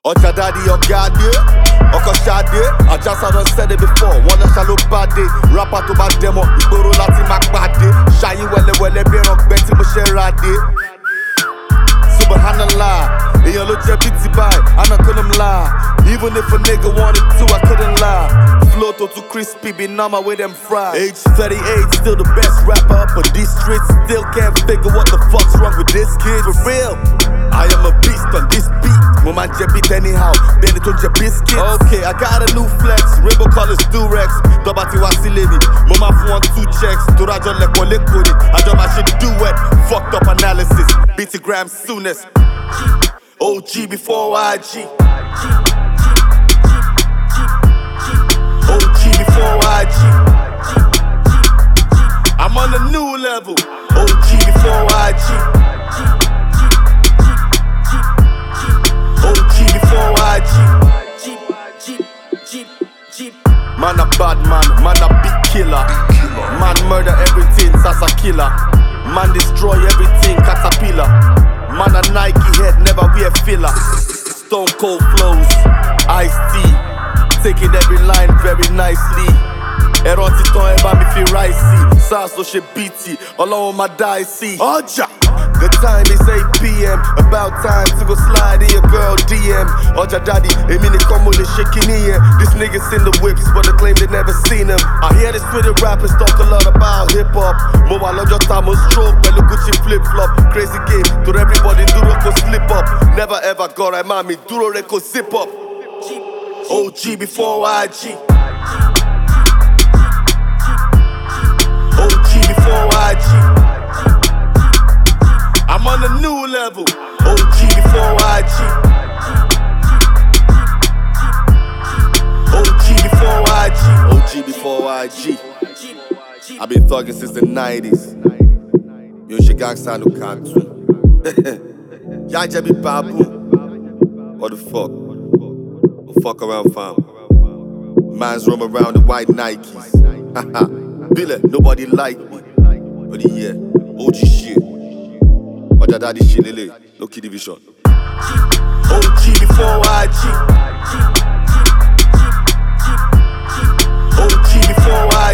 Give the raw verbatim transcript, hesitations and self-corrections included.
Oja daddy, your daddy, Oko Shade. I just had said it before. One of shallow bad day. Rapper to bad demo. Igboro lati mak bad day. Shayi wele wele be rock beti mo share rade. Subhanallah, eyan lo je biti by. I not couldn't lie. Even if a nigga wanted to, I couldn't lie. Flow to too crispy, be number with them fried. Age thirty-eight, still the best rapper up on these streets. Still can't figure what the fuck's wrong with this kid. For real, I am a beast on this beat. Woman je beat anyhow, then it on je biscuits. Okay, I got a new flex, rainbow colors Durex. Dobati Wasilevi, mama for one two checks. Turajo leko lekodi, I do my shit duet. Fucked up analysis, B T gram soonest. O G before I G. O G before I G. I'm on a new level. O G before I G. O G before I G. Man a bad man, man a big killer. Man murder everything, Sasa killer. Man destroy everything, caterpillar. Man a Nike head, never wear filler. Stone cold flows, Ice-T. Taking every line very nicely. Ẹ̀rọ titan ẹ bá mi fi ráìsì. SARS ló ṣe B T, Ọlọ́run máa dá ẹ sí. Ọjà! The time is eight p m About time to go slide in your girl D M. Ọjà daddy, èmi nìkan mo lè ṣe kíní yẹn. These niggas in the whips, but they claim they never seen them. I hear the Twitter rappers talk a lot about hip hop. Mo wà lọ́jọ́ tá mo stroke pẹ̀lú Gucci flip flop. Crazy game, to everybody dúró kó slip up. Never ever gọ̀rọ̀ ẹ̀ máa mi dúró rẹ̀ kó zip up. O G before I G. O G before I G. I'm on a new level. O G before I G. O G before I G. O G before I G. I've been thugging since the nineties. Yo, she gangsta no can't. Y'all just be babu. What the fuck? Fuck around, fam. Man's roam around the white Nikes. Haha, Billy, nobody like me. But yeah, O G shit. Oja daddy shit, lele, no kid division. O G before I G. O G before I G.